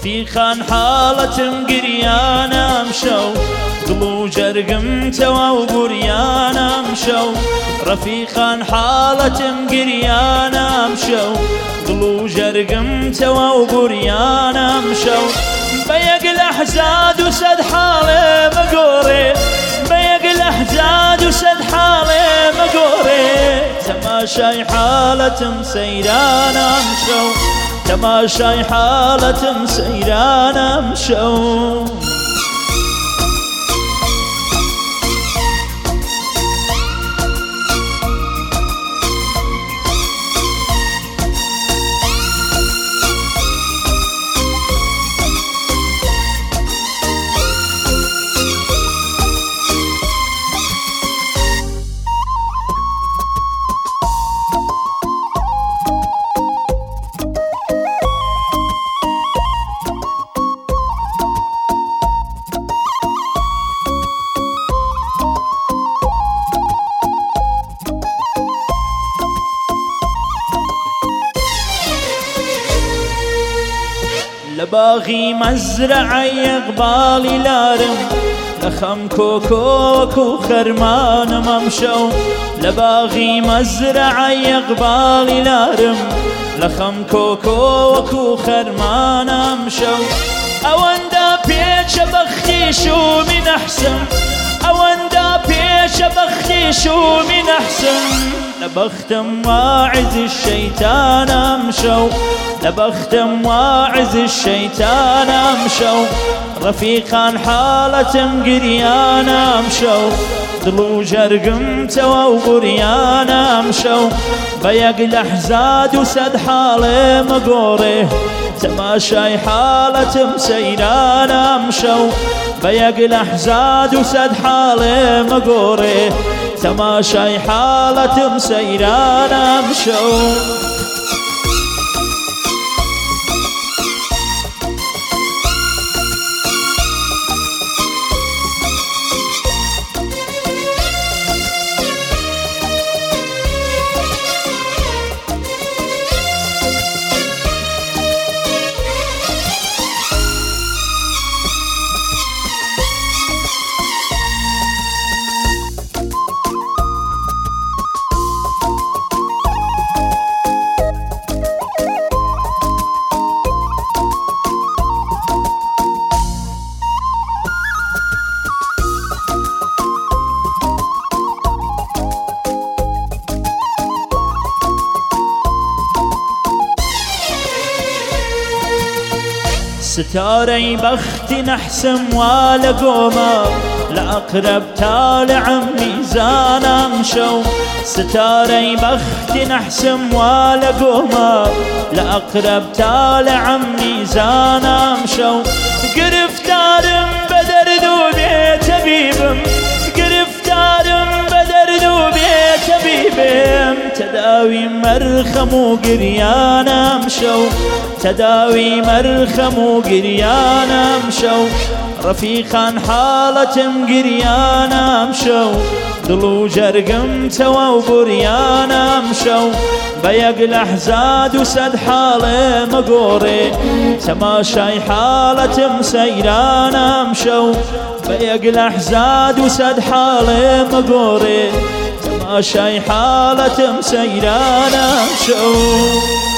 رفيقان حالتم قريانا مشو دلو جرقم توا وقريانا مشو رفيقان حالتم قريانا مشو دلو جرقم توا وقريانا مشو بيق الأحزاد وسد حالي مقوري بيق الأحزاد وسد حالي مقوري تماشاي حالتم سيرانا مشو تماشاي حالتم سيرانا مشو لباغي مزرعي قبالي لارم لخم كوكو وكو خرمان ممشو لباغي مزرعي قبالي لارم لخم كوكو وكو خرمان مشو أوندا بيش بختي شو من أحسن أوندا بيش بختي شو من أحسن لبختم واعز الشيطان مشو لبختم واعز الشيطان مشو رفيقان حالتم قريانا مشو دلو جرقم توا وقريانا مشو بيق الأحزاد وسد حالي مقوري تماشاي حالتم سيرانا مشو بيق الأحزاد وسد حالي مقوري تماشاي حالتم سيرانا مشو ستاري بختي نحسم ولا قوما لأقرب تالع ميزانا مشو ستاري بختي نحسم ولا قوما لأقرب تالع ميزانا مشو قرفتار بدر ذوبي تبيبم قرفتار بدر ذوبي تبيبم تداوي مرخم وقريانا مشو تداوي مرخم وقريانا مشو رفيقان حالتم قريانا مشو دلو جرقم توا وقريانا مشو بيق الأحزاد وسد حالي مقوري تماشاي حالتم سيرانا مشو بيق الأحزاد وسد حالي مقوري تماشاي حالتم سيرانا مشو